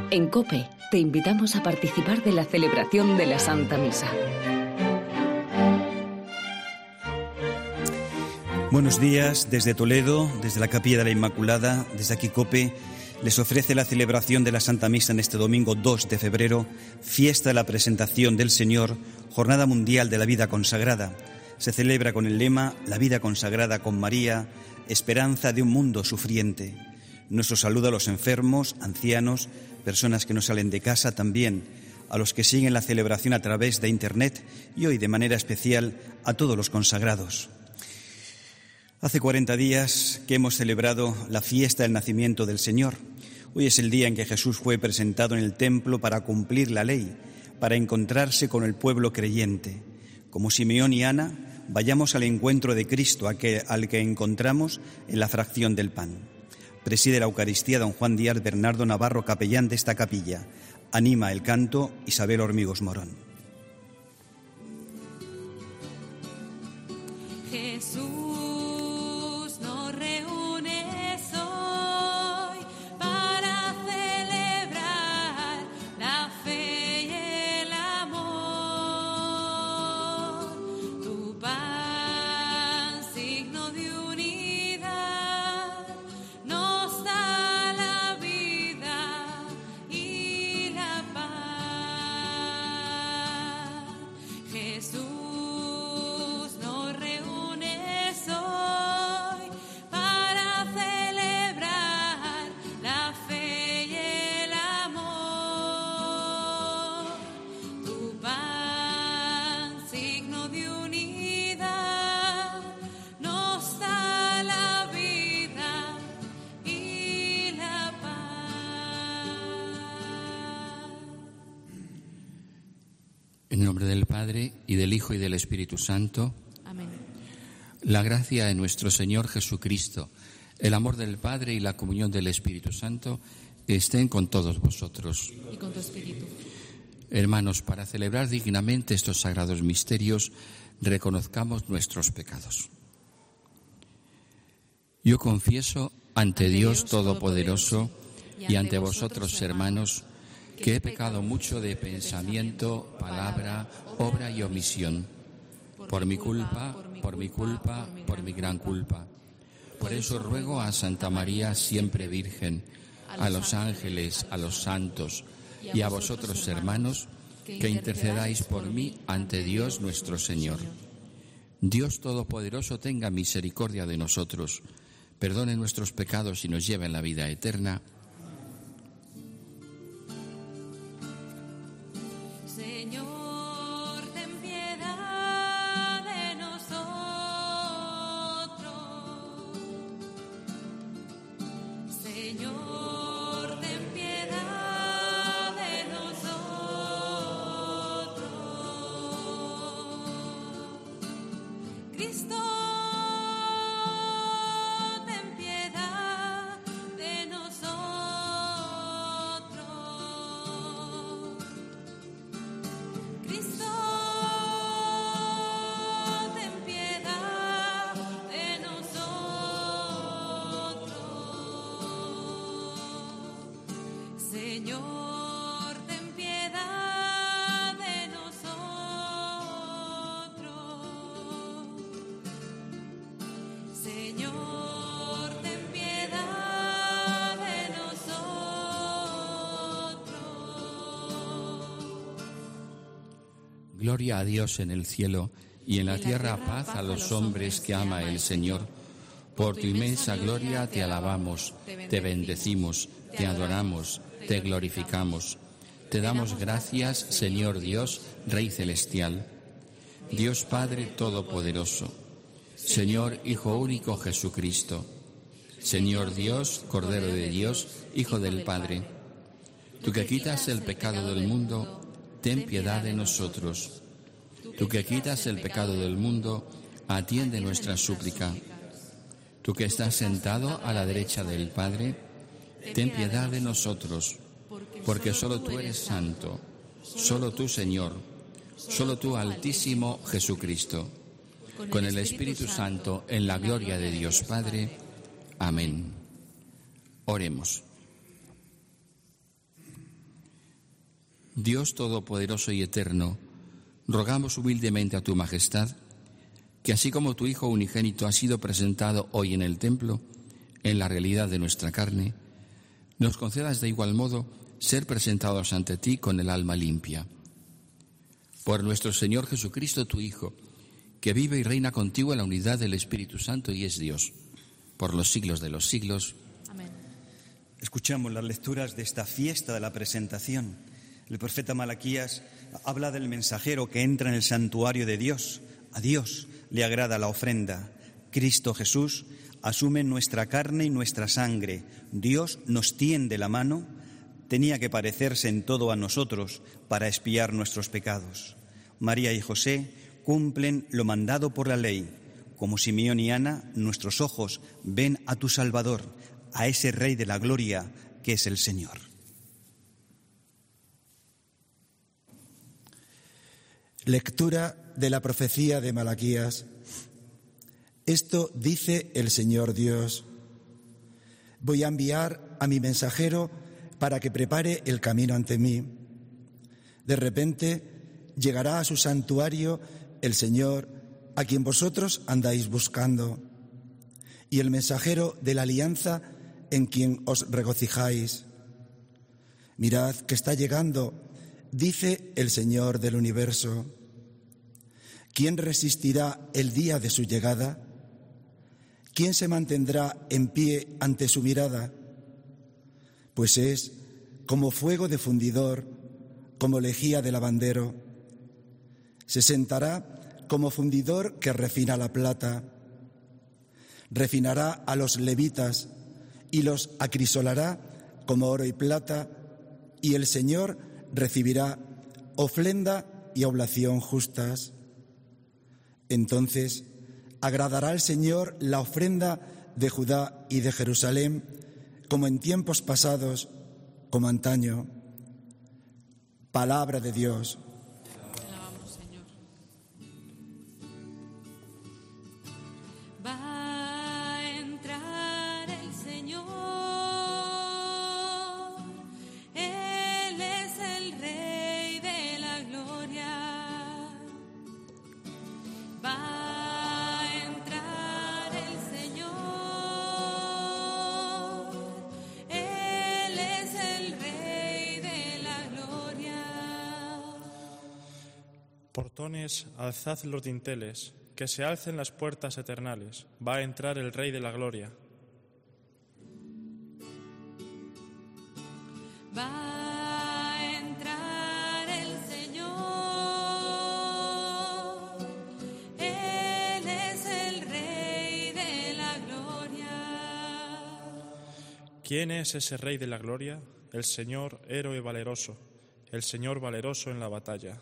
En COPE te invitamos a participar de la celebración de la Santa Misa. Buenos días desde Toledo, desde la Capilla de la Inmaculada, desde aquí COPE les ofrece la celebración de la Santa Misa en este domingo 2 de febrero, fiesta de la presentación del Señor, Jornada Mundial de la Vida Consagrada. Se celebra con el lema La vida consagrada con María, esperanza de un mundo sufriente. Nuestro saludo a los enfermos, ancianos, personas que no salen de casa, también a los que siguen la celebración a través de Internet y hoy de manera especial a todos los consagrados. Hace 40 días que hemos celebrado la fiesta del nacimiento del Señor. Hoy es el día en que Jesús fue presentado en el templo para cumplir la ley, para encontrarse con el pueblo creyente. Como Simeón y Ana, vayamos al encuentro de Cristo, al que encontramos en la fracción del pan. Preside la Eucaristía don Juan Díaz Bernardo Navarro, capellán de esta capilla. Anima el canto Isabel Hormigos Morón. Jesús. En nombre del Padre, y del Hijo, y del Espíritu Santo. Amén. La gracia de nuestro Señor Jesucristo, el amor del Padre y la comunión del Espíritu Santo estén con todos vosotros. Y con tu espíritu. Hermanos, para celebrar dignamente estos sagrados misterios, reconozcamos nuestros pecados. Yo confieso ante Dios Todopoderoso y ante vosotros, hermanos, que he pecado mucho de pensamiento, palabra, obra y omisión, por mi culpa, por mi gran culpa. Por eso ruego a Santa María, siempre Virgen, a los ángeles, a los santos y a vosotros, hermanos, que intercedáis por mí ante Dios nuestro Señor. Dios Todopoderoso tenga misericordia de nosotros, perdone nuestros pecados y nos lleve en la vida eterna. Gloria a Dios en el cielo y en la tierra paz a los hombres que ama el Señor. Por tu inmensa gloria te alabamos, te bendecimos, te adoramos, te glorificamos. Te damos gracias, Señor Dios, Rey celestial, Dios Padre Todopoderoso, Señor Hijo único Jesucristo, Señor Dios, Cordero de Dios, Hijo del Padre. Tú que quitas el pecado del mundo, ten piedad de nosotros. Tú que quitas el pecado del mundo, atiende nuestra súplica. Tú que estás sentado a la derecha del Padre, ten piedad de nosotros, porque solo tú eres santo, solo tú, Señor, solo tú, Altísimo Jesucristo, con el Espíritu Santo, en la gloria de Dios Padre. Amén. Oremos. Dios Todopoderoso y Eterno, rogamos humildemente a tu Majestad que así como tu Hijo unigénito ha sido presentado hoy en el templo, en la realidad de nuestra carne, nos concedas de igual modo ser presentados ante ti con el alma limpia. Por nuestro Señor Jesucristo, tu Hijo, que vive y reina contigo en la unidad del Espíritu Santo y es Dios, por los siglos de los siglos. Amén. Escuchamos las lecturas de esta fiesta de la presentación. El profeta Malaquías habla del mensajero que entra en el santuario de Dios. A Dios le agrada la ofrenda. Cristo Jesús asume nuestra carne y nuestra sangre. Dios nos tiende la mano. Tenía que parecerse en todo a nosotros para expiar nuestros pecados. María y José cumplen lo mandado por la ley. Como Simeón y Ana, nuestros ojos ven a tu Salvador, a ese Rey de la gloria que es el Señor. Lectura de la profecía de Malaquías. Esto dice el Señor Dios: voy a enviar a mi mensajero para que prepare el camino ante mí. De repente llegará a su santuario el Señor, a quien vosotros andáis buscando, y el mensajero de la alianza en quien os regocijáis. Mirad que está llegando, dice el Señor del universo. ¿Quién resistirá el día de su llegada? ¿Quién se mantendrá en pie ante su mirada? Pues es como fuego de fundidor, como lejía de lavandero. Se sentará como fundidor que refina la plata. Refinará a los levitas y los acrisolará como oro y plata, y el Señor recibirá ofrenda y oblación justas. Entonces agradará al Señor la ofrenda de Judá y de Jerusalén, como en tiempos pasados, como antaño. Palabra de Dios. Te alabamos, Señor. Va a entrar el Señor. Él es el Rey de la gloria. Va a entrar el Señor. Él es el Rey de la gloria. Portones, alzad los dinteles, que se alcen las puertas eternales. Va a entrar el Rey de la gloria. Va a entrar el Señor. Él es el Rey de la gloria. ¿Quién es ese Rey de la gloria? El Señor héroe valeroso, el Señor valeroso en la batalla.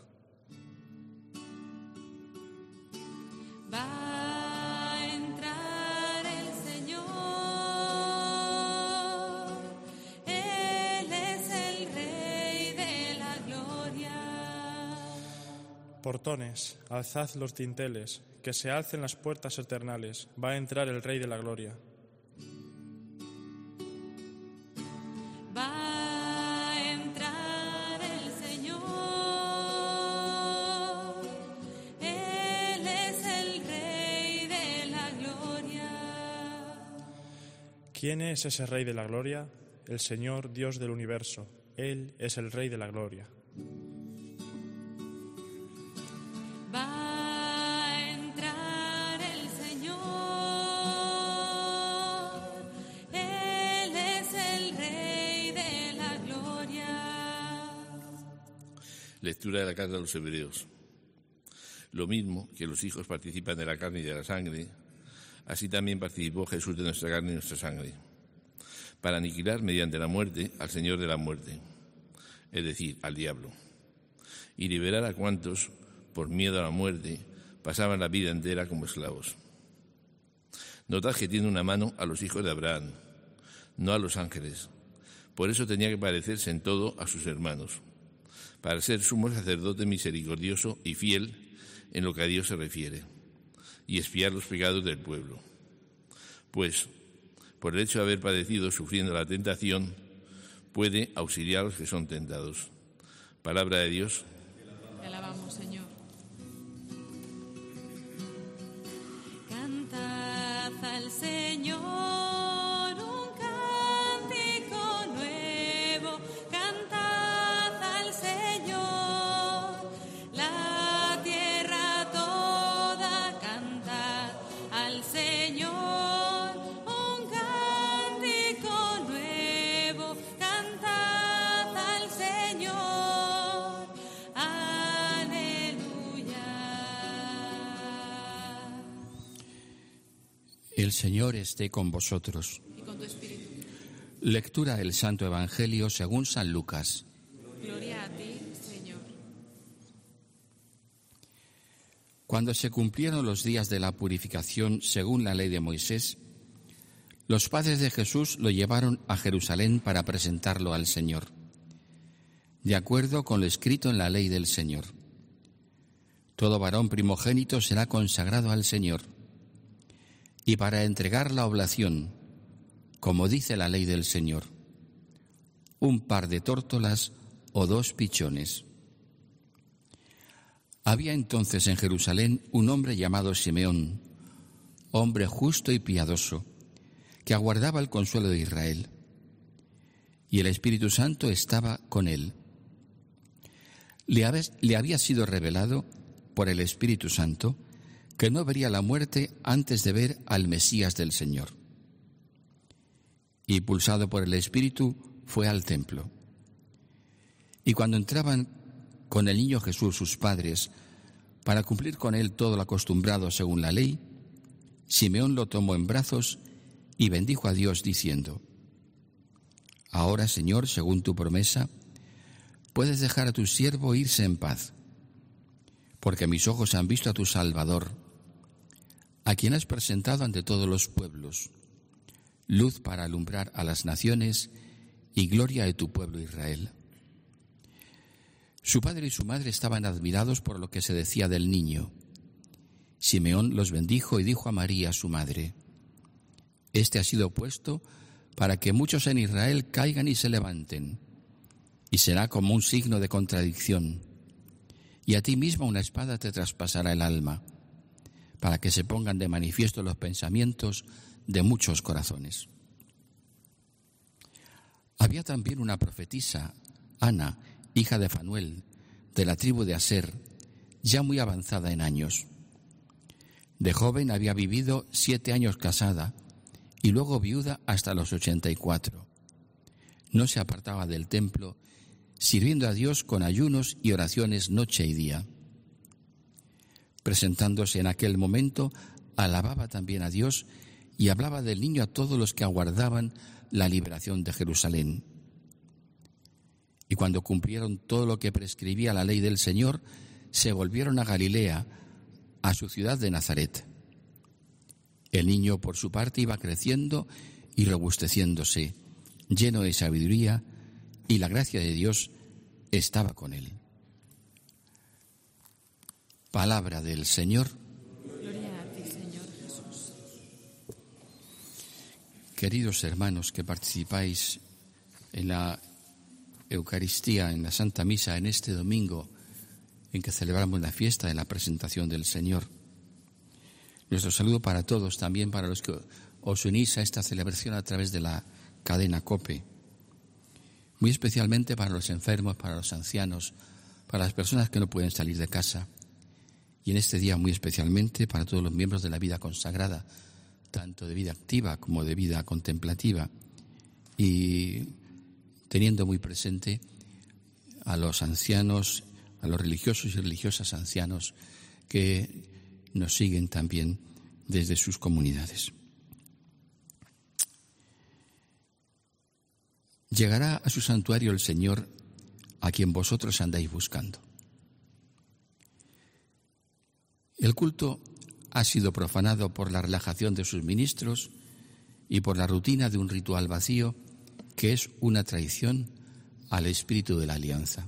Va a entrar el Señor. Él es el Rey de la gloria. Portones, alzad los dinteles, que se alcen las puertas eternales. Va a entrar el Rey de la gloria. Va a entrar el Señor. Él es el Rey de la gloria. ¿Quién es ese Rey de la gloria? El Señor Dios del universo. Él es el Rey de la gloria. Va a entrar el Señor. Él es el Rey de la gloria. Lectura de la carta de los Hebreos. Lo mismo que los hijos participan de la carne y de la sangre, así también participó Jesús de nuestra carne y nuestra sangre, para aniquilar mediante la muerte al Señor de la muerte, es decir, al diablo, y liberar a cuantos, por miedo a la muerte, pasaban la vida entera como esclavos. Notad que tiene una mano a los hijos de Abraham, no a los ángeles. Por eso tenía que parecerse en todo a sus hermanos, para ser sumo sacerdote misericordioso y fiel en lo que a Dios se refiere, y expiar los pecados del pueblo. Pues, por el hecho de haber padecido sufriendo la tentación, puede auxiliar a los que son tentados. Palabra de Dios. Te alabamos, Señor. Cantad al Señor un cántico nuevo, cantad al Señor, la tierra toda, cantad al Señor un cántico nuevo, cantad al Señor, aleluya. El Señor esté con vosotros. Y con tu espíritu. Lectura del Santo Evangelio según San Lucas. Gloria a ti, Señor. Cuando se cumplieron los días de la purificación según la ley de Moisés, los padres de Jesús lo llevaron a Jerusalén para presentarlo al Señor, de acuerdo con lo escrito en la ley del Señor. Todo varón primogénito será consagrado al Señor, y para entregar la oblación, como dice la ley del Señor, un par de tórtolas o 2 pichones. Había entonces en Jerusalén un hombre llamado Simeón, hombre justo y piadoso, que aguardaba el consuelo de Israel, y el Espíritu Santo estaba con él. Le había sido revelado por el Espíritu Santo que no vería la muerte antes de ver al Mesías del Señor. Y impulsado por el Espíritu, fue al templo. Y cuando entraban con el niño Jesús sus padres, para cumplir con él todo lo acostumbrado según la ley, Simeón lo tomó en brazos y bendijo a Dios diciendo: Ahora, Señor, según tu promesa, puedes dejar a tu siervo irse en paz, porque mis ojos han visto a tu Salvador, a quien has presentado ante todos los pueblos, luz para alumbrar a las naciones y gloria de tu pueblo Israel. Su padre y su madre estaban admirados por lo que se decía del niño. Simeón los bendijo y dijo a María, su madre: Este ha sido puesto para que muchos en Israel caigan y se levanten, y será como un signo de contradicción. Y a ti misma una espada te traspasará el alma, para que se pongan de manifiesto los pensamientos de muchos corazones. Había también una profetisa, Ana, hija de Fanuel, de la tribu de Aser, ya muy avanzada en años. De joven había vivido 7 años casada y luego viuda hasta los 84. No se apartaba del templo, sirviendo a Dios con ayunos y oraciones noche y día. Presentándose en aquel momento, alababa también a Dios y hablaba del niño a todos los que aguardaban la liberación de Jerusalén. Y cuando cumplieron todo lo que prescribía la ley del Señor, se volvieron a Galilea, a su ciudad de Nazaret. El niño, por su parte, iba creciendo y robusteciéndose, lleno de sabiduría, y la gracia de Dios estaba con él. Palabra del Señor. Gloria a ti, Señor Jesús. Queridos hermanos que participáis en la Eucaristía, en la Santa Misa, en este domingo en que celebramos la fiesta de la presentación del Señor. Nuestro saludo para todos, también para los que os unís a esta celebración a través de la cadena COPE. Muy especialmente para los enfermos, para los ancianos, para las personas que no pueden salir de casa. Y en este día muy especialmente para todos los miembros de la vida consagrada, tanto de vida activa como de vida contemplativa, y teniendo muy presente a los ancianos, a los religiosos y religiosas ancianos que nos siguen también desde sus comunidades. Llegará a su santuario el Señor, a quien vosotros andáis buscando. El culto ha sido profanado por la relajación de sus ministros y por la rutina de un ritual vacío que es una traición al espíritu de la alianza.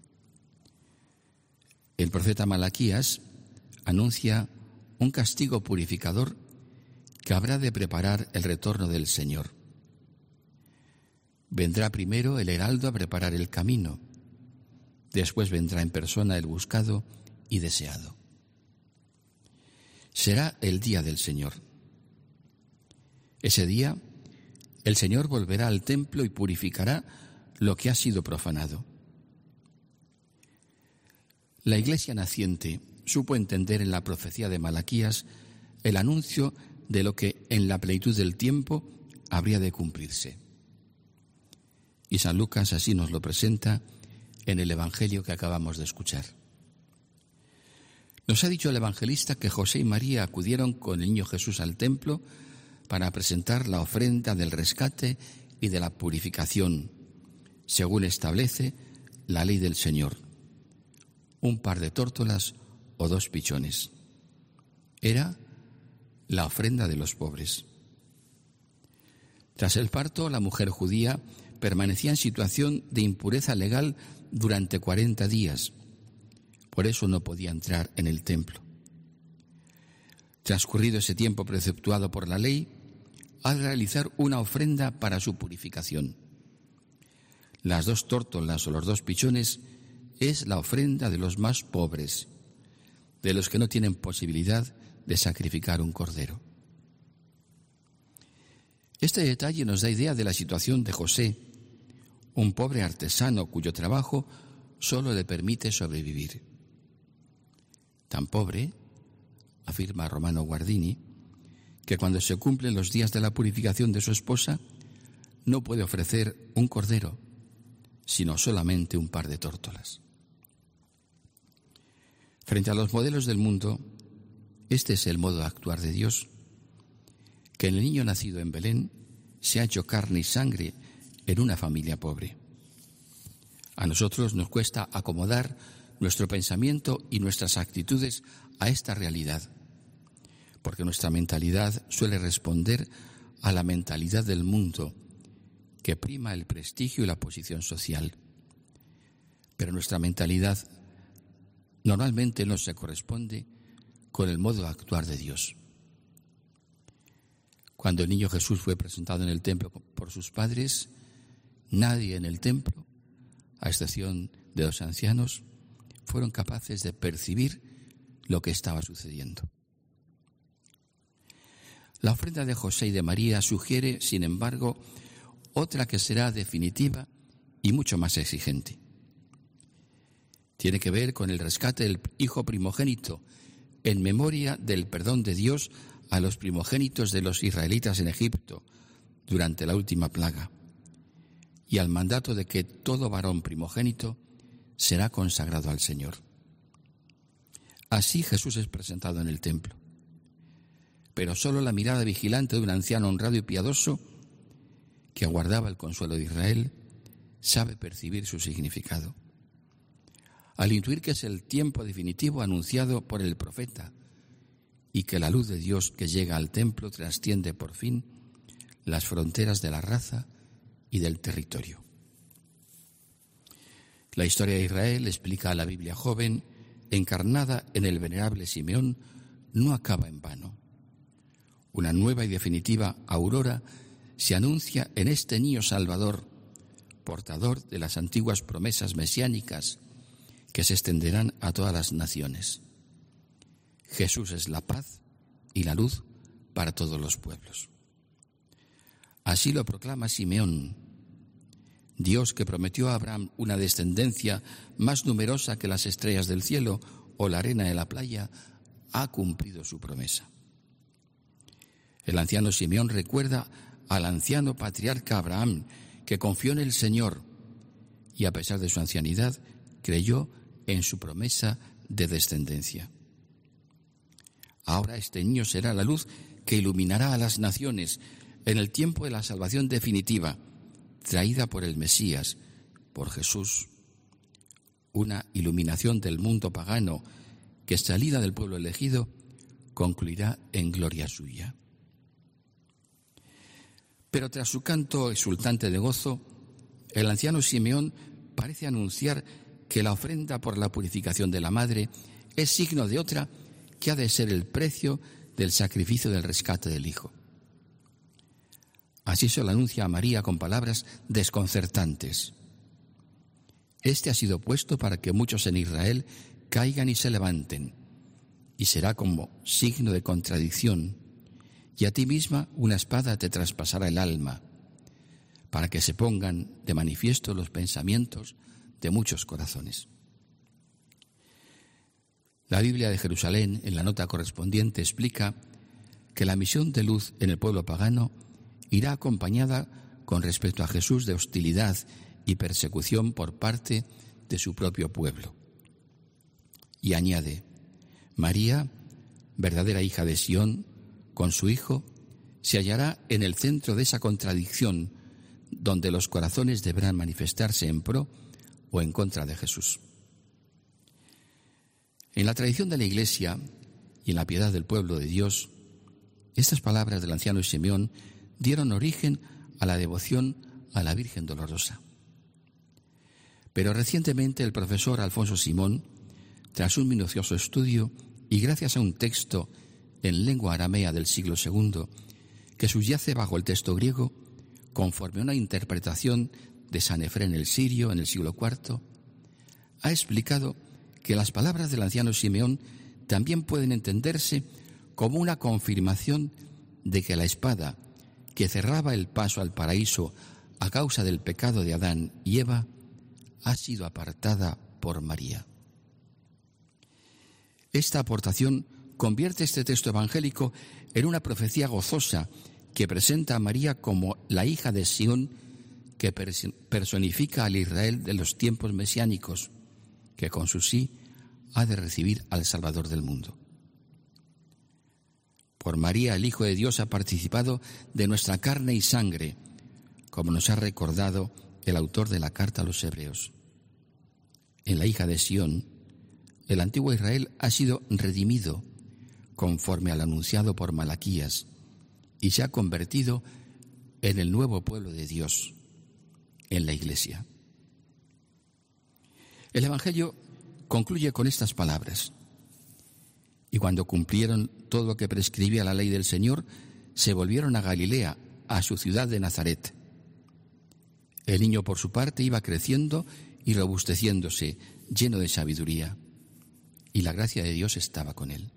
El profeta Malaquías anuncia un castigo purificador que habrá de preparar el retorno del Señor. Vendrá primero el heraldo a preparar el camino, Después vendrá en persona el buscado y deseado. Será el día del Señor. Ese día, el Señor volverá al templo y purificará lo que ha sido profanado. La Iglesia naciente supo entender en la profecía de Malaquías el anuncio de lo que en la plenitud del tiempo habría de cumplirse. Y San Lucas así nos lo presenta en el Evangelio que acabamos de escuchar. Nos ha dicho el evangelista que José y María acudieron con el niño Jesús al templo para presentar la ofrenda del rescate y de la purificación, según establece la ley del Señor: un par de tórtolas o 2 pichones. Era la ofrenda de los pobres. Tras el parto, la mujer judía permanecía en situación de impureza legal durante 40 días. Por eso no podía entrar en el templo. Transcurrido ese tiempo preceptuado por la ley, ha de realizar una ofrenda para su purificación. Las 2 tórtolas o los 2 pichones es la ofrenda de los más pobres, de los que no tienen posibilidad de sacrificar un cordero. Este detalle nos da idea de la situación de José, un pobre artesano cuyo trabajo solo le permite sobrevivir. Tan pobre, afirma Romano Guardini, que cuando se cumplen los días de la purificación de su esposa, no puede ofrecer un cordero, sino solamente un par de tórtolas. Frente a los modelos del mundo, este es el modo de actuar de Dios, que en el niño nacido en Belén se ha hecho carne y sangre en una familia pobre. A nosotros nos cuesta acomodar nuestro pensamiento y nuestras actitudes a esta realidad, porque nuestra mentalidad suele responder a la mentalidad del mundo, que prima el prestigio y la posición social. Pero nuestra mentalidad normalmente no se corresponde con el modo de actuar de Dios. Cuando el niño Jesús fue presentado en el templo por sus padres, nadie en el templo, a excepción de 2 ancianos, fueron capaces de percibir lo que estaba sucediendo. La ofrenda de José y de María sugiere, sin embargo, otra que será definitiva y mucho más exigente. Tiene que ver con el rescate del hijo primogénito, en memoria del perdón de Dios a los primogénitos de los israelitas en Egipto durante la última plaga, y al mandato de que todo varón primogénito será consagrado al Señor. Así Jesús es presentado en el templo. Pero solo la mirada vigilante de un anciano honrado y piadoso, que aguardaba el consuelo de Israel, sabe percibir su significado. Al intuir que es el tiempo definitivo anunciado por el profeta y que la luz de Dios que llega al templo trasciende por fin las fronteras de la raza y del territorio. La historia de Israel, explica la Biblia joven, encarnada en el venerable Simeón, no acaba en vano. Una nueva y definitiva aurora se anuncia en este niño Salvador, portador de las antiguas promesas mesiánicas que se extenderán a todas las naciones. Jesús es la paz y la luz para todos los pueblos. Así lo proclama Simeón. Dios, que prometió a Abraham una descendencia más numerosa que las estrellas del cielo o la arena de la playa, ha cumplido su promesa. El anciano Simeón recuerda al anciano patriarca Abraham, que confió en el Señor y, a pesar de su ancianidad, creyó en su promesa de descendencia. Ahora este niño será la luz que iluminará a las naciones en el tiempo de la salvación definitiva, traída por el Mesías, por Jesús. Una iluminación del mundo pagano que, salida del pueblo elegido, concluirá en gloria suya. Pero tras su canto exultante de gozo, el anciano Simeón parece anunciar que la ofrenda por la purificación de la madre es signo de otra que ha de ser el precio del sacrificio del rescate del hijo. Así se lo anuncia a María con palabras desconcertantes. Este ha sido puesto para que muchos en Israel caigan y se levanten, y será como signo de contradicción, y a ti misma una espada te traspasará el alma, para que se pongan de manifiesto los pensamientos de muchos corazones. La Biblia de Jerusalén, en la nota correspondiente, explica que la misión de luz en el pueblo pagano irá acompañada con respecto a Jesús de hostilidad y persecución por parte de su propio pueblo. Y añade, María, verdadera hija de Sión, con su Hijo, se hallará en el centro de esa contradicción donde los corazones deberán manifestarse en pro o en contra de Jesús. En la tradición de la Iglesia y en la piedad del pueblo de Dios, estas palabras del anciano Simeón dieron origen a la devoción a la Virgen Dolorosa. Pero recientemente el profesor Alfonso Simón, tras un minucioso estudio y gracias a un texto en lengua aramea del siglo II, que subyace bajo el texto griego, conforme a una interpretación de San Efrén el Sirio en el siglo IV, ha explicado que las palabras del anciano Simeón también pueden entenderse como una confirmación de que la espada que cerraba el paso al paraíso a causa del pecado de Adán y Eva ha sido apartada por María. Esta aportación convierte este texto evangélico en una profecía gozosa que presenta a María como la hija de Sión, que personifica al Israel de los tiempos mesiánicos, que con su sí ha de recibir al Salvador del mundo. Por María, el Hijo de Dios ha participado de nuestra carne y sangre, como nos ha recordado el autor de la carta a los Hebreos. En la hija de Sión, el antiguo Israel ha sido redimido conforme al anunciado por Malaquías y se ha convertido en el nuevo pueblo de Dios, en la Iglesia. El Evangelio concluye con estas palabras: y cuando cumplieron todo lo que prescribía la ley del Señor, se volvieron a Galilea, a su ciudad de Nazaret. El niño, por su parte, iba creciendo y robusteciéndose, lleno de sabiduría, y la gracia de Dios estaba con él.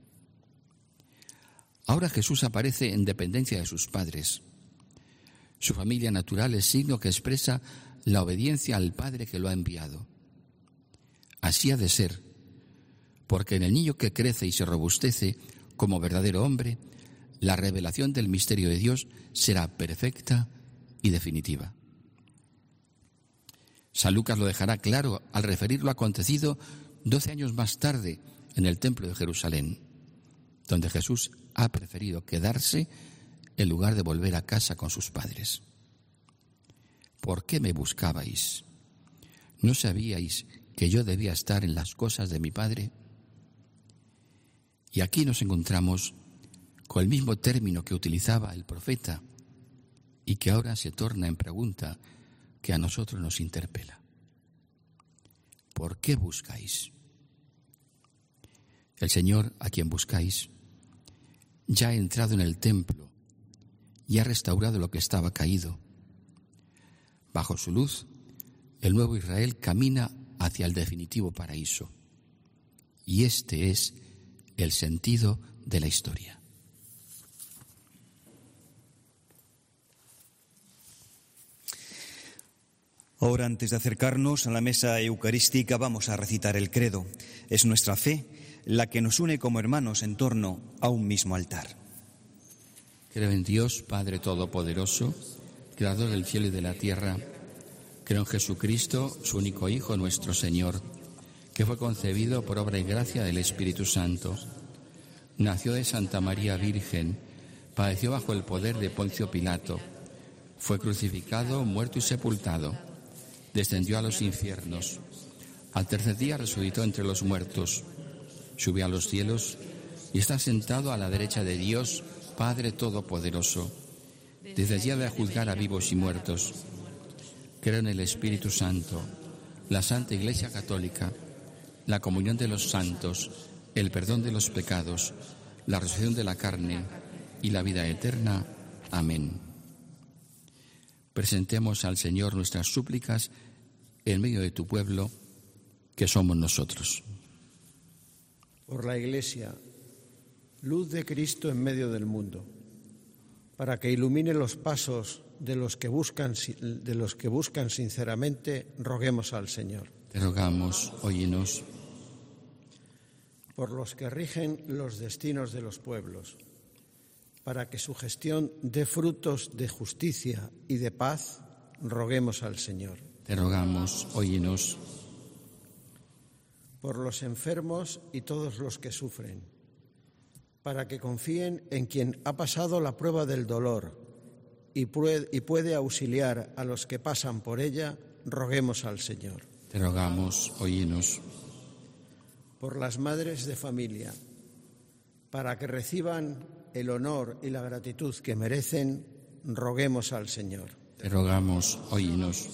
Ahora Jesús aparece en dependencia de sus padres. Su familia natural es signo que expresa la obediencia al Padre que lo ha enviado. Así ha de ser, porque en el niño que crece y se robustece como verdadero hombre, la revelación del misterio de Dios será perfecta y definitiva. San Lucas lo dejará claro al referir lo acontecido 12 años más tarde en el Templo de Jerusalén, donde Jesús ha preferido quedarse en lugar de volver a casa con sus padres. ¿Por qué me buscabais? ¿No sabíais que yo debía estar en las cosas de mi Padre? Y aquí nos encontramos con el mismo término que utilizaba el profeta y que ahora se torna en pregunta que a nosotros nos interpela. ¿Por qué buscáis? El Señor, a quien buscáis, ya ha entrado en el templo y ha restaurado lo que estaba caído. Bajo su luz, el nuevo Israel camina hacia el definitivo paraíso. Y este es el sentido de la historia. Ahora, antes de acercarnos a la mesa eucarística, vamos a recitar el credo. Es nuestra fe la que nos une como hermanos en torno a un mismo altar. Creo en Dios, Padre Todopoderoso, Creador del cielo y de la tierra. Creo en Jesucristo, su único Hijo, nuestro Señor, que fue concebido por obra y gracia del Espíritu Santo. Nació de Santa María Virgen, padeció bajo el poder de Poncio Pilato, fue crucificado, muerto y sepultado, descendió a los infiernos, al tercer día resucitó entre los muertos, subió a los cielos y está sentado a la derecha de Dios, Padre Todopoderoso. Desde allí ha de juzgar a vivos y muertos. Creo en el Espíritu Santo, la Santa Iglesia Católica, la comunión de los santos, el perdón de los pecados, la resurrección de la carne y la vida eterna. Amén. Presentemos al Señor nuestras súplicas en medio de tu pueblo, que somos nosotros. Por la Iglesia, luz de Cristo en medio del mundo, para que ilumine los pasos de los que buscan sinceramente, roguemos al Señor. Te rogamos, óyenos. Por los que rigen los destinos de los pueblos, para que su gestión dé frutos de justicia y de paz, roguemos al Señor. Te rogamos, óyenos. Por los enfermos y todos los que sufren, para que confíen en quien ha pasado la prueba del dolor y puede auxiliar a los que pasan por ella, roguemos al Señor. Te rogamos, óyenos. Por las madres de familia, para que reciban el honor y la gratitud que merecen, roguemos al Señor. Te rogamos, óyenos.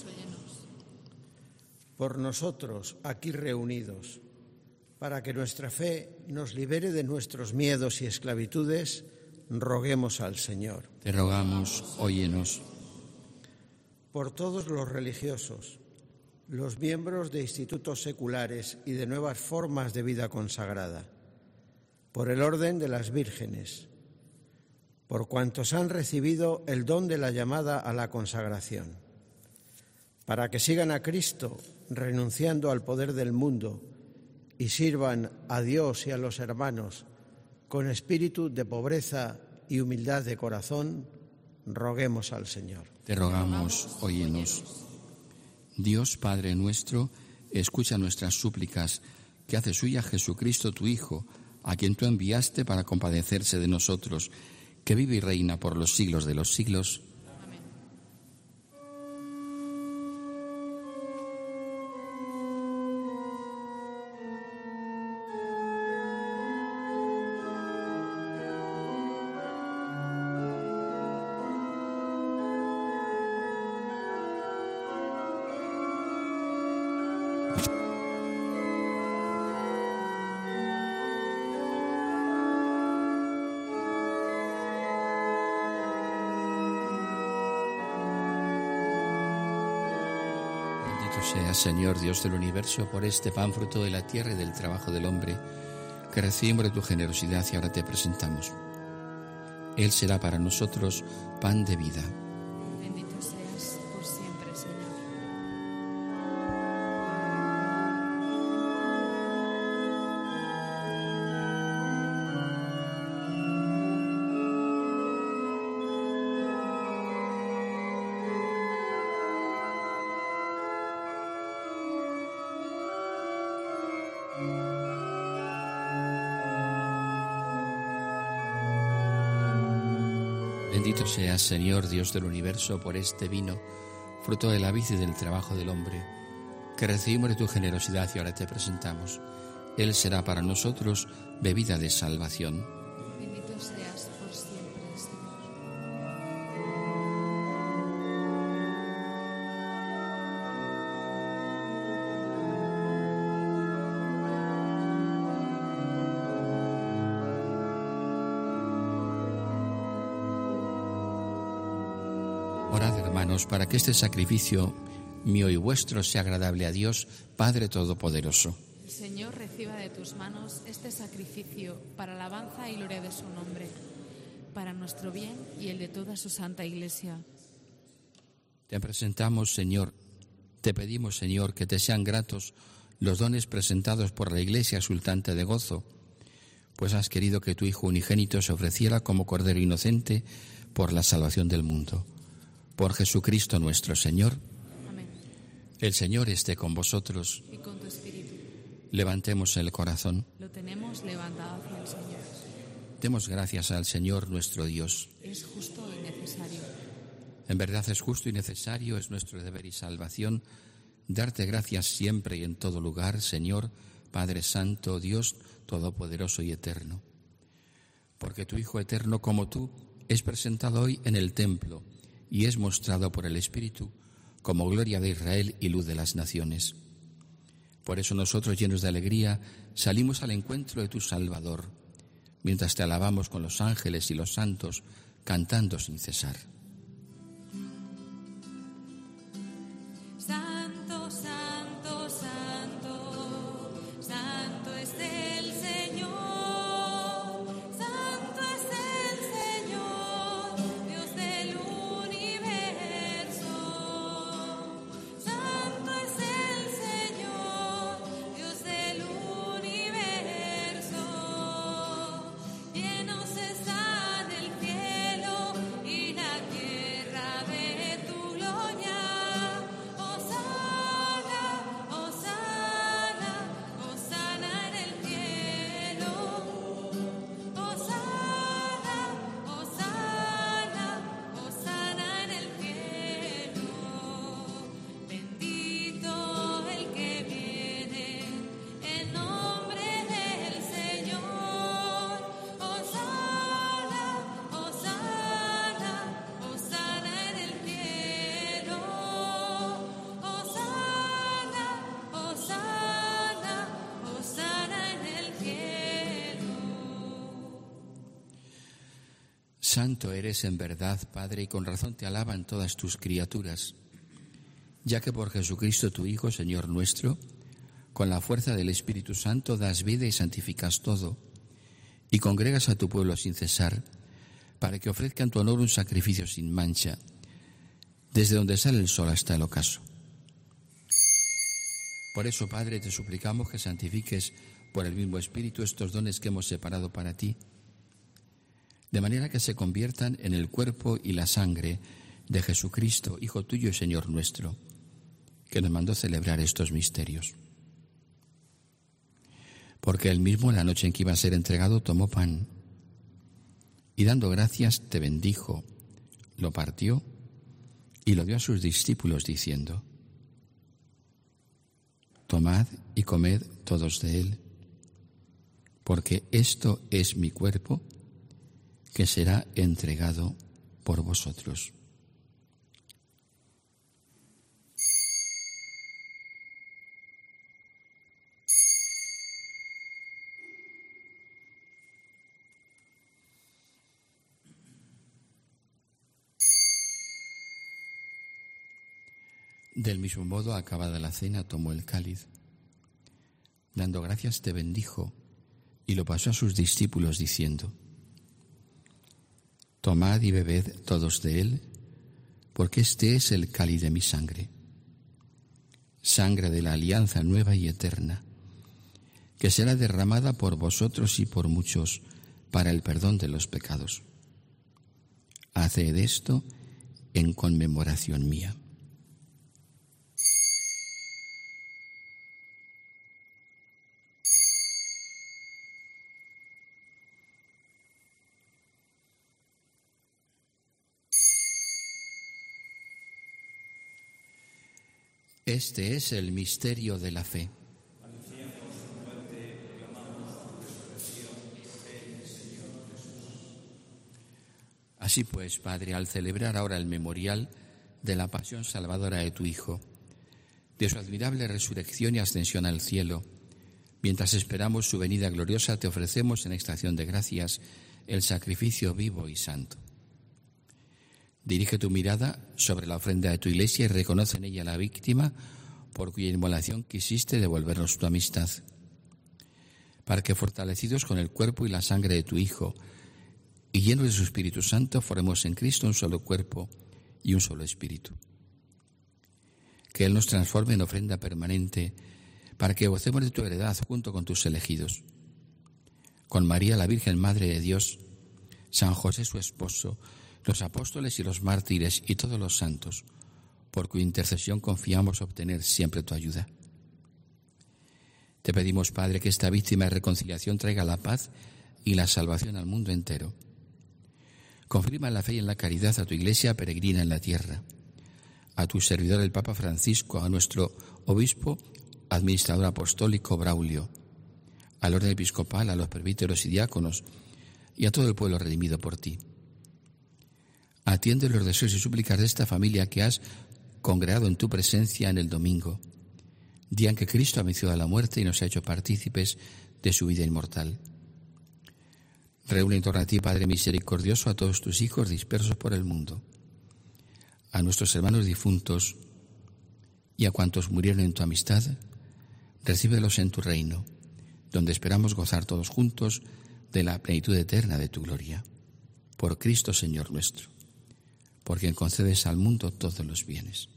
Por nosotros aquí reunidos, para que nuestra fe nos libere de nuestros miedos y esclavitudes, roguemos al Señor. Te rogamos, óyenos. Por todos los religiosos, los miembros de institutos seculares y de nuevas formas de vida consagrada, por el orden de las vírgenes, por cuantos han recibido el don de la llamada a la consagración, para que sigan a Cristo renunciando al poder del mundo y sirvan a Dios y a los hermanos con espíritu de pobreza y humildad de corazón, roguemos al Señor. Te rogamos, óyenos. Dios Padre nuestro, escucha nuestras súplicas, que hace suya Jesucristo tu Hijo, a quien tú enviaste para compadecerse de nosotros, que vive y reina por los siglos de los siglos. Amén. Sea, Señor Dios del universo, por este pan fruto de la tierra y del trabajo del hombre, que recibimos de tu generosidad y ahora te presentamos. Él será para nosotros pan de vida. Bendito seas por siempre, Señor. Bendito seas, Señor Dios del universo, por este vino, fruto de la vid y del trabajo del hombre, que recibimos de tu generosidad y ahora te presentamos. Él será para nosotros bebida de salvación. Bendito seas por siempre, Señor. Orad, hermanos, para que este sacrificio mío y vuestro sea agradable a Dios, Padre Todopoderoso. El Señor reciba de tus manos este sacrificio para alabanza y gloria de su nombre, para nuestro bien y el de toda su santa Iglesia. Te presentamos, Señor, te pedimos, Señor, que te sean gratos los dones presentados por la Iglesia exultante de gozo, pues has querido que tu Hijo unigénito se ofreciera como Cordero inocente por la salvación del mundo. Por Jesucristo nuestro Señor. Amén. El Señor esté con vosotros. Y con tu espíritu. Levantemos el corazón. Lo tenemos levantado hacia el Señor. Demos gracias al Señor nuestro Dios. Es justo y necesario. En verdad es justo y necesario, es nuestro deber y salvación, darte gracias siempre y en todo lugar, Señor, Padre Santo, Dios Todopoderoso y Eterno. Porque tu Hijo eterno como tú es presentado hoy en el templo y es mostrado por el Espíritu como gloria de Israel y luz de las naciones. Por eso nosotros, llenos de alegría, salimos al encuentro de tu Salvador, mientras te alabamos con los ángeles y los santos, cantando sin cesar. Santo, santo. Santo eres en verdad, Padre, y con razón te alaban todas tus criaturas, ya que por Jesucristo tu Hijo, Señor nuestro, con la fuerza del Espíritu Santo das vida y santificas todo, y congregas a tu pueblo sin cesar, para que ofrezca en tu honor un sacrificio sin mancha, desde donde sale el sol hasta el ocaso. Por eso, Padre, te suplicamos que santifiques por el mismo Espíritu estos dones que hemos separado para ti, de manera que se conviertan en el cuerpo y la sangre de Jesucristo, Hijo tuyo y Señor nuestro, que nos mandó celebrar estos misterios. Porque él mismo, en la noche en que iba a ser entregado, tomó pan y, dando gracias, te bendijo, lo partió y lo dio a sus discípulos, diciendo: tomad y comed todos de él, porque esto es mi cuerpo, que será entregado por vosotros. Del mismo modo, acabada la cena, tomó el cáliz. Dando gracias, te bendijo y lo pasó a sus discípulos, diciendo: tomad y bebed todos de él, porque este es el cáliz de mi sangre, sangre de la alianza nueva y eterna, que será derramada por vosotros y por muchos para el perdón de los pecados. Haced esto en conmemoración mía. Este es el misterio de la fe. Así pues, Padre, al celebrar ahora el memorial de la pasión salvadora de tu Hijo, de su admirable resurrección y ascensión al cielo, mientras esperamos su venida gloriosa, te ofrecemos en esta acción de gracias el sacrificio vivo y santo. Dirige tu mirada sobre la ofrenda de tu Iglesia y reconoce en ella la víctima por cuya inmolación quisiste devolvernos tu amistad, para que, fortalecidos con el cuerpo y la sangre de tu Hijo y llenos de su Espíritu Santo, formemos en Cristo un solo cuerpo y un solo espíritu. Que Él nos transforme en ofrenda permanente, para que gocemos de tu heredad junto con tus elegidos. Con María, la Virgen Madre de Dios, San José su esposo, los apóstoles y los mártires y todos los santos, por cuya intercesión confiamos obtener siempre tu ayuda. Te pedimos, Padre, que esta víctima de reconciliación traiga la paz y la salvación al mundo entero. Confirma en la fe y en la caridad a tu Iglesia peregrina en la tierra, a tu servidor el Papa Francisco, a nuestro obispo, administrador apostólico Braulio, al orden episcopal, a los presbíteros y diáconos y a todo el pueblo redimido por ti. Atiende los deseos y súplicas de esta familia que has congregado en tu presencia en el domingo, día en que Cristo ha vencido a la muerte y nos ha hecho partícipes de su vida inmortal. Reúne en torno a ti, Padre misericordioso, a todos tus hijos dispersos por el mundo, a nuestros hermanos difuntos y a cuantos murieron en tu amistad, recíbelos en tu reino, donde esperamos gozar todos juntos de la plenitud eterna de tu gloria. Por Cristo Señor nuestro, por quien concedes al mundo todos los bienes.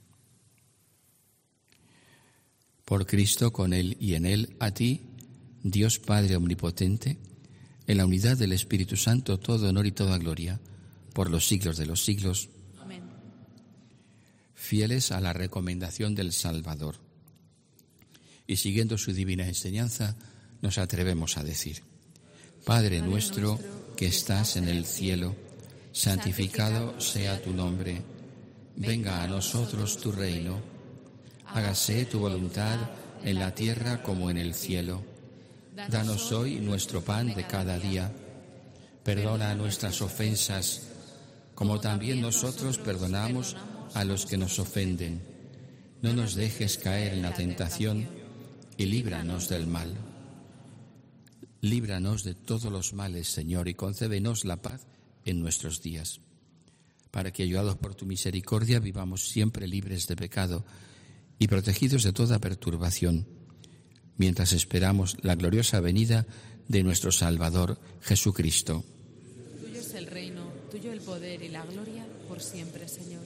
Por Cristo, con Él y en Él, a ti, Dios Padre omnipotente, en la unidad del Espíritu Santo, todo honor y toda gloria, por los siglos de los siglos. Amén. Fieles a la recomendación del Salvador y siguiendo su divina enseñanza, nos atrevemos a decir: Padre nuestro que estás en el cielo, santificado sea tu nombre. Venga a nosotros tu reino. Hágase tu voluntad en la tierra como en el cielo. Danos hoy nuestro pan de cada día. Perdona nuestras ofensas, como también nosotros perdonamos a los que nos ofenden. No nos dejes caer en la tentación y líbranos del mal. Líbranos de todos los males, Señor, y concédenos la paz en nuestros días, para que, ayudados por tu misericordia, vivamos siempre libres de pecado y protegidos de toda perturbación, mientras esperamos la gloriosa venida de nuestro Salvador Jesucristo. Tuyo es el reino, tuyo el poder y la gloria por siempre, Señor.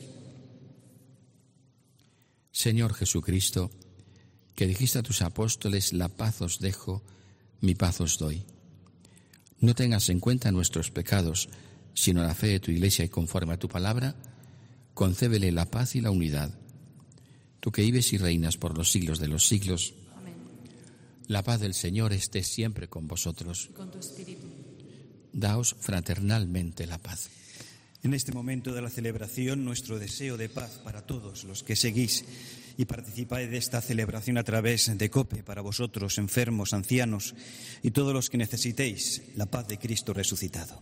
Señor Jesucristo, que dijiste a tus apóstoles: la paz os dejo, mi paz os doy. No tengas en cuenta nuestros pecados, sino la fe de tu Iglesia, y conforme a tu palabra, concédele la paz y la unidad. Tú que vives y reinas por los siglos de los siglos, Amén. La paz del Señor esté siempre con vosotros. Y con tu espíritu. Daos fraternalmente la paz. En este momento de la celebración, nuestro deseo de paz para todos los que seguís y participáis de esta celebración a través de COPE, para vosotros, enfermos, ancianos y todos los que necesitéis la paz de Cristo resucitado.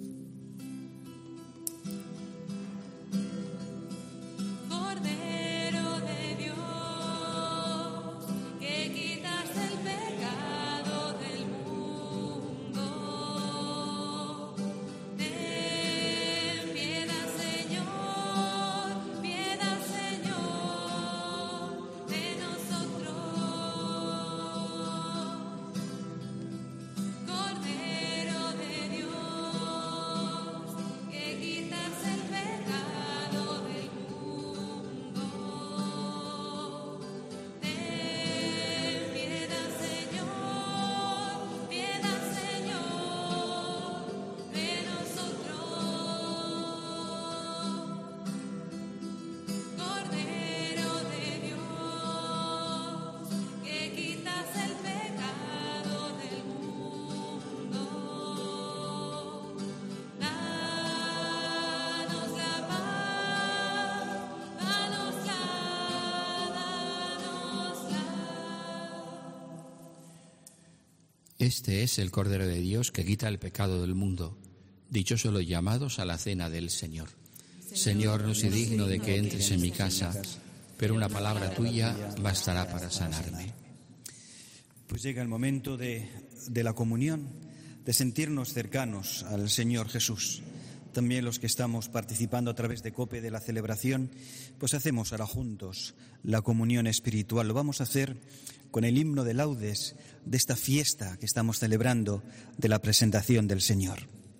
Este es el Cordero de Dios que quita el pecado del mundo. Dichosos los llamados a la cena del Señor. Señor, no soy digno de que entres en mi casa, pero una palabra tuya bastará para sanarme. Pues llega el momento de la comunión, de sentirnos cercanos al Señor Jesús. También los que estamos participando a través de COPE de la celebración, pues hacemos ahora juntos la comunión espiritual. Lo vamos a hacer con el himno de laudes de esta fiesta que estamos celebrando de la presentación del Señor.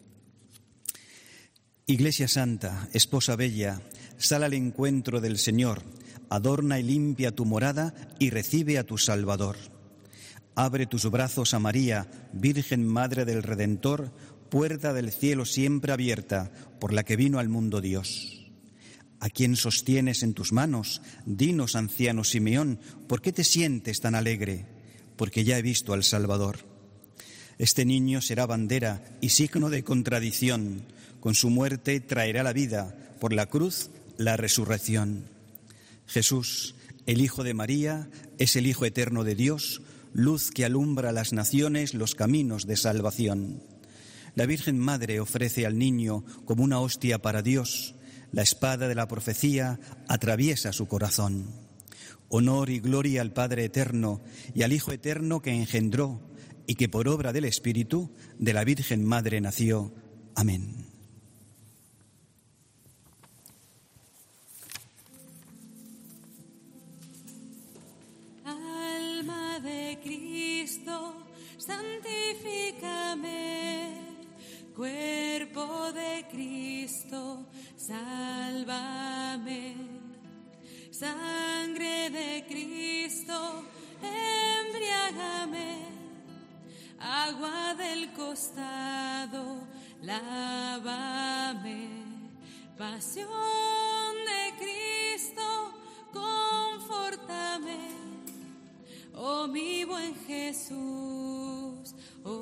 Iglesia Santa, Esposa Bella, sal al encuentro del Señor, adorna y limpia tu morada y recibe a tu Salvador. Abre tus brazos a María, Virgen Madre del Redentor, puerta del cielo siempre abierta, por la que vino al mundo Dios. ¿A quién sostienes en tus manos? Dinos, anciano Simeón, ¿por qué te sientes tan alegre? Porque ya he visto al Salvador. Este niño será bandera y signo de contradicción. Con su muerte traerá la vida, por la cruz la resurrección. Jesús, el Hijo de María, es el Hijo eterno de Dios, luz que alumbra a las naciones los caminos de salvación. La Virgen Madre ofrece al niño como una hostia para Dios. La espada de la profecía atraviesa su corazón. Honor y gloria al Padre eterno y al Hijo eterno que engendró y que por obra del Espíritu de la Virgen Madre nació. Amén. Alma de Cristo, santifícame. Cuerpo de Cristo, sálvame. Sangre de Cristo, embriágame. Agua del costado, lávame. Pasión de Cristo, confórtame. Oh mi buen Jesús,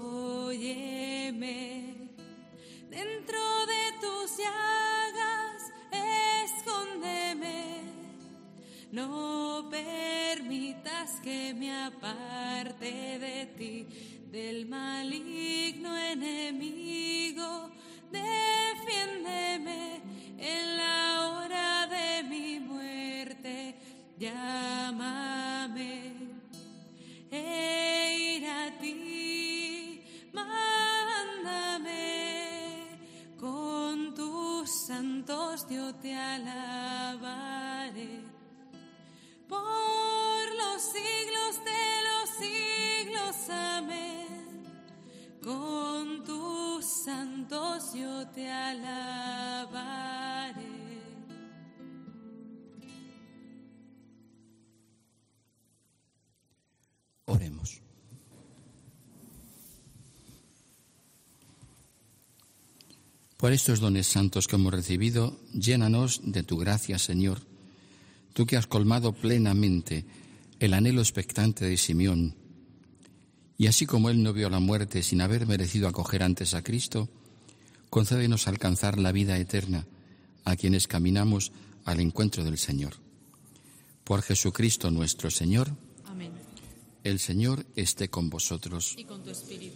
óyeme. Dentro de tus llagas, escóndeme. No permitas que me aparte de ti, del maligno enemigo. Defiéndeme en la hora de mi muerte. Llámame, ir a ti, mándame con santos yo te alabaré. Por los siglos de los siglos, amén. Con tus santos yo te alabaré. Oremos. Por estos dones santos que hemos recibido, llénanos de tu gracia, Señor, tú que has colmado plenamente el anhelo expectante de Simeón, y así como él no vio la muerte sin haber merecido acoger antes a Cristo, concédenos alcanzar la vida eterna a quienes caminamos al encuentro del Señor. Por Jesucristo nuestro Señor. Amén. El Señor esté con vosotros. Y con tu espíritu.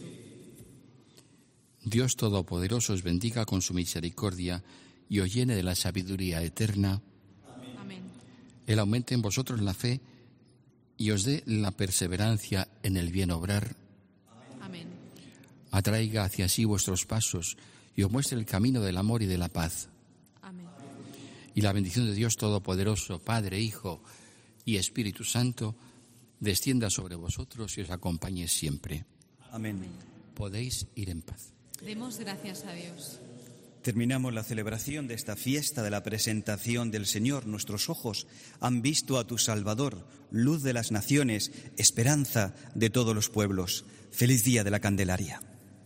Dios Todopoderoso os bendiga con su misericordia y os llene de la sabiduría eterna. Amén. Él aumente en vosotros la fe y os dé la perseverancia en el bien obrar. Amén. Atraiga hacia sí vuestros pasos y os muestre el camino del amor y de la paz. Amén. Y la bendición de Dios Todopoderoso, Padre, Hijo y Espíritu Santo, descienda sobre vosotros y os acompañe siempre. Amén. Podéis ir en paz. Demos gracias a Dios. Terminamos la celebración de esta fiesta de la presentación del Señor. Nuestros ojos han visto a tu Salvador, luz de las naciones, esperanza de todos los pueblos. Feliz día de la Candelaria.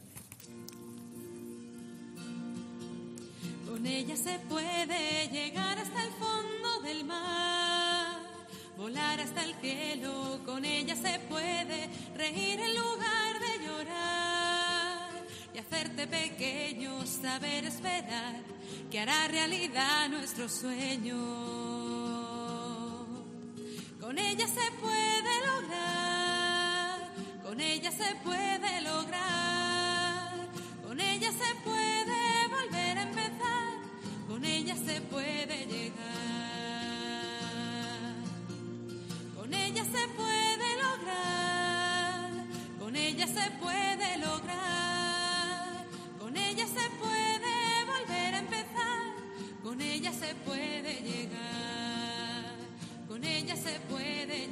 Con ella se puede llegar hasta el fondo del mar, volar hasta el cielo. Con ella se puede reír en lugar de llorar y hacerte pequeño, saber esperar, que hará realidad nuestro sueño. Con ella se puede lograr, con ella se puede lograr, con ella se puede volver a empezar, con ella se puede llegar. Con ella se puede lograr, con ella se puede lograr, con ella se puede volver a empezar, con ella se puede llegar, con ella se puede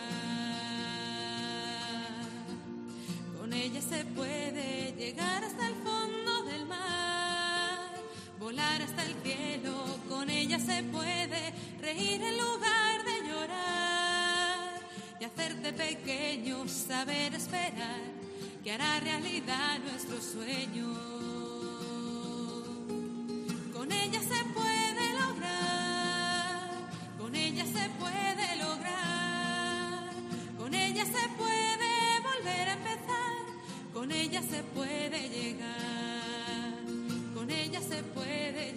llegar, con ella se puede llegar hasta el fondo del mar, volar hasta el cielo. Con ella se puede reír en lugar de llorar y hacerte pequeño, saber esperar, que hará realidad nuestro sueño. Con ella se puede lograr, con ella se puede lograr, con ella se puede volver a empezar, con ella se puede llegar, con ella se puede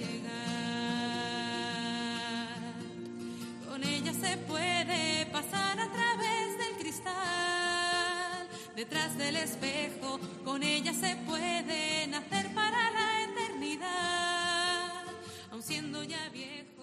llegar, con ella se puede pasar a través del cristal, detrás del espejo. Con ella se puede nacer para la eternidad, aun siendo ya viejo.